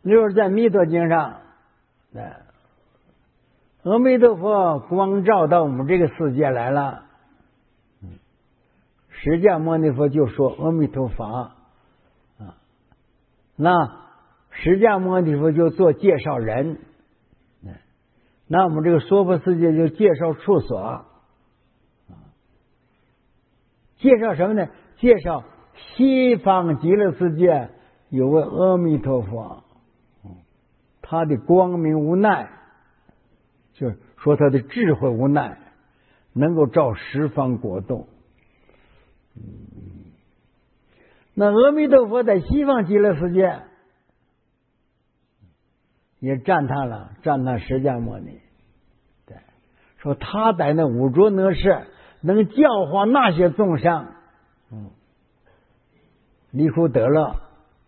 就是在弥陀经上，阿弥陀佛光照到我们这个世界来了，释迦牟尼佛就说阿弥陀法啊，那释迦牟尼佛就做介绍人，那我们这个娑婆世界就介绍处所，介绍什么呢？介绍西方极乐世界有位阿弥陀佛，他的光明无奈，就是说他的智慧无奈，能够照十方国度。那阿弥陀佛在西方极乐世界也赞叹释迦牟尼，对，说他在那五浊恶世能教化那些众生，离苦得乐，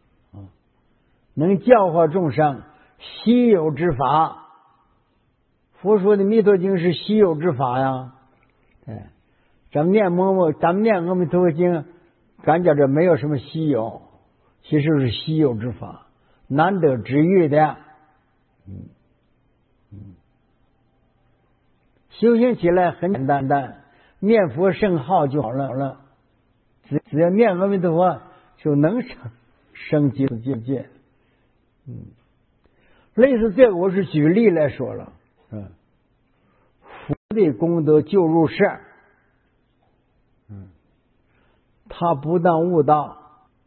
能教化众生稀有之法。佛说的弥陀经是稀有之法呀，咱们念阿弥陀佛经，感觉这没有什么稀有，其实是稀有之法，难得之遇的。修行起来很简单，念佛圣号就好了，只要念阿弥陀佛就能升极乐世界。类似这个我是举例来说了，佛的功德就入世，他不但悟道，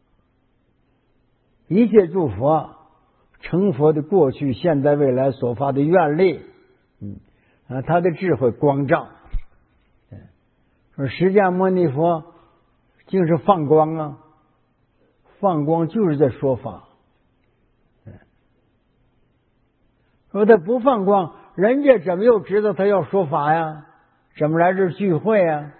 一切诸佛成佛的过去现在未来所发的愿力，他的智慧光照。说释迦牟尼佛竟是放光啊，放光就是在说法。说他不放光，人家怎么又知道他要说法呀？怎么来这聚会啊？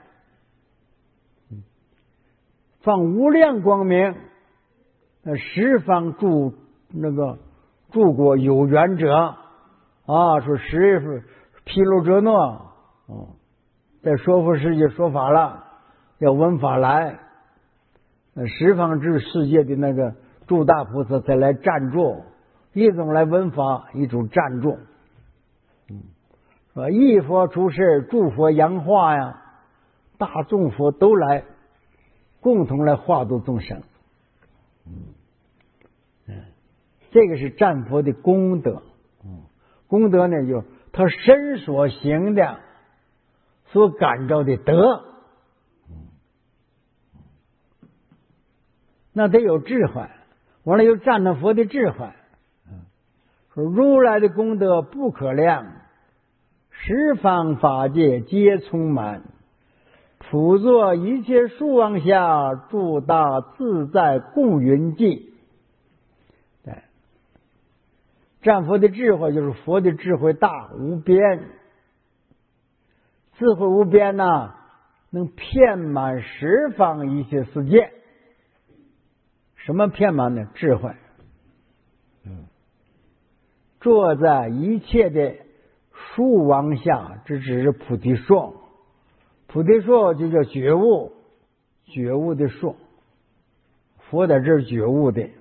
放无量光明，十方诸国有缘者啊，说十毗卢遮那在说佛世界说法了，要闻法来，十方之世界的那个诸大菩萨才来暂住，一种来闻法，一种暂住。说一佛出世，诸佛扬化呀，大众佛都来，共同来化度众生。这个是战佛的功德。功德呢，就是他身所行的，所感召的德。那得有智慧，完了又赞叹佛的智慧。说如来的功德不可量，十方法界皆充满，普作一切诸王下，诸大自在共云际。战佛的智慧就是佛的智慧大无边，智慧无边呐，能遍满十方一切世界。什么遍满呢？智慧。坐在一切的树王下，这只是菩提树。菩提树就叫觉悟，觉悟的树。佛在这儿觉悟的。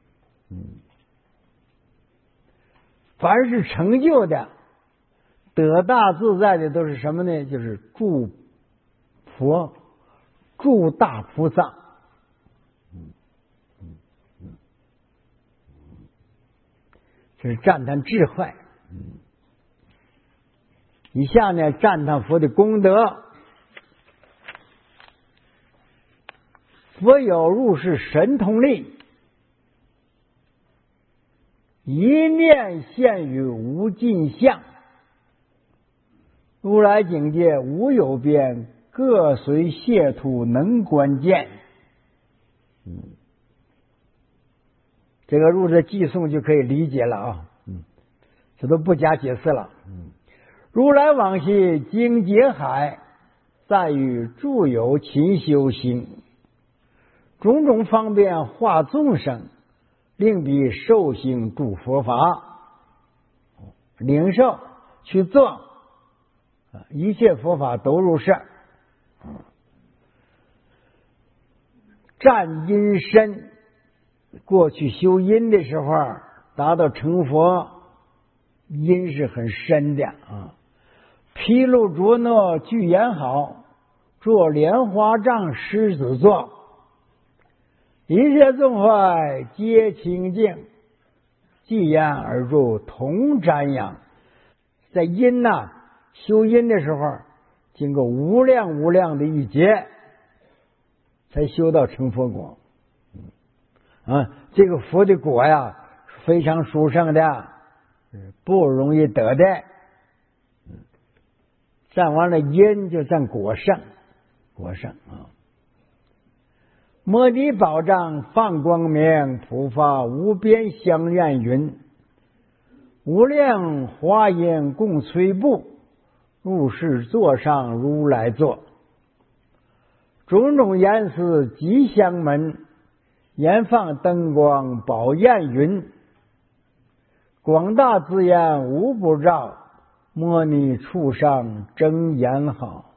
凡是成就的得大自在的都是什么呢？就是诸佛诸大菩萨。这是赞叹智慧。以下呢，赞叹佛的功德。佛有入世神通力，一念现于无尽相，如来境界无有边，各随解脱能观见。这个入世寄诵就可以理解了啊，这都不加解释了。如来往昔经劫海，在于诸有勤修行，种种方便化众生，令彼受行诸佛法，领受去做，一切佛法都入世。占因身，过去修因的时候达到成佛，因是很深的啊。毗卢遮那具言好，坐莲花帐狮子座，一切众坏皆清净，既言而住同瞻仰。在因修因的时候，经过无量无量的一劫，才修到成佛果。这个佛的果呀，非常殊胜的，不容易得的。占完了因，就占果胜，果胜啊！摩尼宝藏放光明，普发无边香愿云，无量华音共摧布，入室座上如来坐。种种颜色吉祥门，严放灯光宝焰云。广大资言无不照，摩尼处上真言好。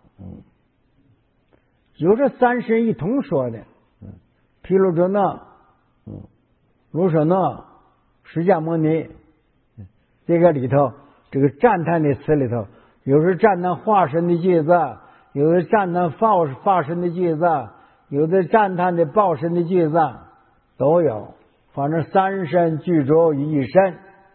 有这三神一同说的，毗卢遮那、卢舍那、释迦牟尼，这个里头，这个赞叹的词里头，有时赞叹化身的句子，有的赞叹化身的句子，有的赞叹的报身的句子，都有。反正三身具足于一身。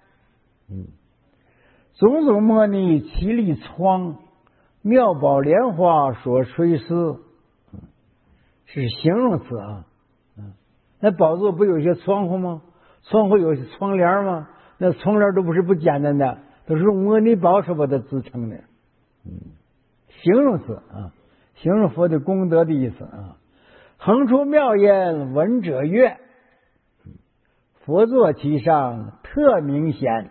种种摩尼其力疮，妙宝莲花所垂丝，是形容词啊。那宝座不有些窗户吗？窗户有些窗帘吗？那窗帘都不是不简单的，都是用摩尼宝所把它支撑的。形容词啊，形容佛的功德的意思啊。横出妙言闻者悦，佛座其上特明显。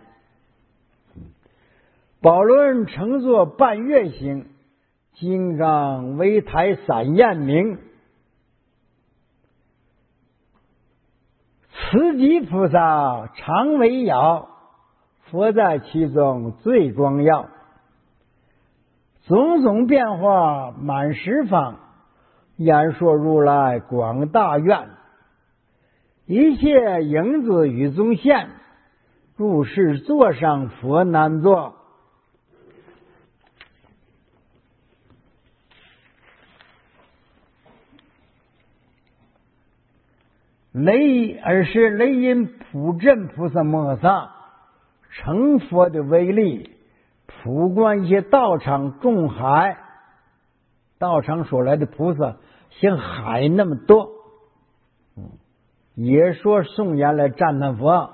宝轮乘坐半月形，金刚微台闪焰明。慈济菩萨常为耀，佛在其中最光耀。种种变化满十方，演说如来广大愿。一切影子与中现，入室座上佛难坐。是雷音普镇菩萨摩萨成佛的威力，普观一些道场众海，道场所来的菩萨像海那么多，也说颂言来赞叹佛，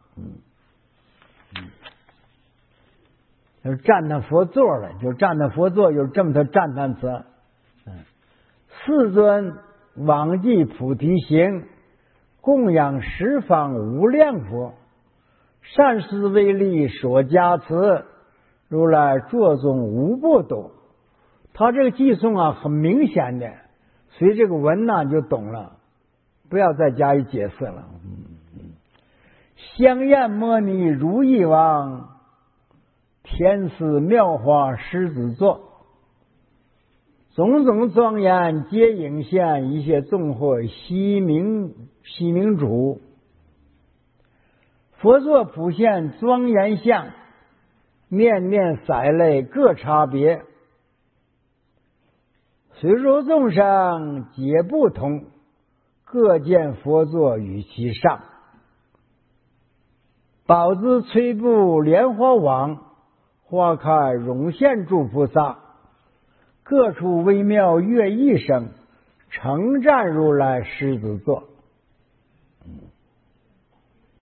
就是赞叹佛座了，就赞叹佛座有这么多赞叹词。世尊往记菩提行，供养十方无量佛，善思威力所加持，如来座中无不懂。他这个寄颂很明显的，随这个文就懂了，不要再加以解释了。香焰摩尼如意王，天师妙花狮子座。种种庄严皆影现，一切众会悉明主。佛座普现庄严相，面面色类各差别。随如众生皆不同，各见佛座于其上。宝姿摧布莲花网，花开容现诸菩萨。各处微妙乐一声，称赞如来狮子座。